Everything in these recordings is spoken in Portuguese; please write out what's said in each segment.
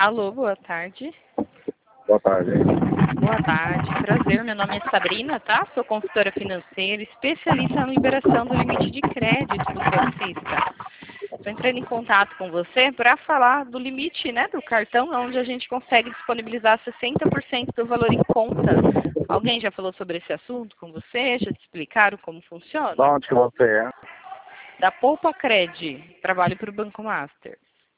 Alô, boa tarde. Boa tarde. Boa tarde, prazer. Meu nome é Sabrina, tá? Sou consultora financeira, especialista na liberação do limite de crédito do taxista. Estou entrando em contato com você para falar do limite, né, do cartão, onde a gente consegue disponibilizar 60% do valor em conta. Alguém já falou sobre esse assunto com você? Já te explicaram como funciona? De onde que você é? Da Poupa Cred, trabalho para o Banco Master.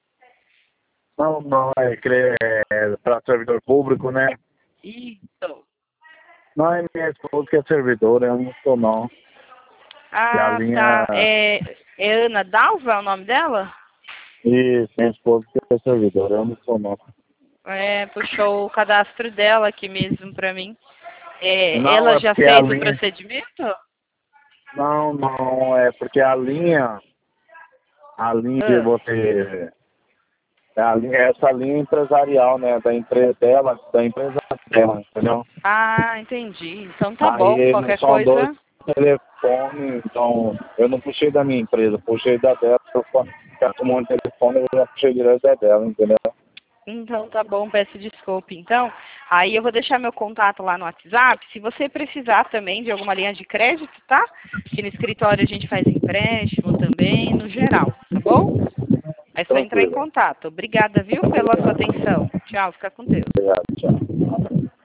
Não, é que é para servidor público, né? Isso. Não, é minha esposa que é servidora, eu não sou não. E a Ah, linha... tá. É Ana Dalva é o nome dela? Isso, minha esposa que é servidora, eu não sou não. Puxou o cadastro dela aqui mesmo para mim. Não, Ela é já porque a fez o linha... procedimento? Não, é porque a linha... A linha que Ah, você... Essa linha empresarial, né? Da empresa dela, entendeu? entendi. Então tá bom. Aí não Qualquer são dois coisa. telefones, então eu não puxei da minha empresa, puxei da dela, eu arrumou um telefone, eu já puxei direto da dela, entendeu? Então tá bom, peço desculpa. Então, aí eu vou deixar meu contato lá no WhatsApp. Se você precisar também de alguma linha de crédito, tá? Que no escritório a gente faz empréstimo também, no geral, tá bom? É só entrar em Tranquilo. contato. Obrigada, viu, pela sua atenção. Tchau, fica com Deus. Obrigado, tchau.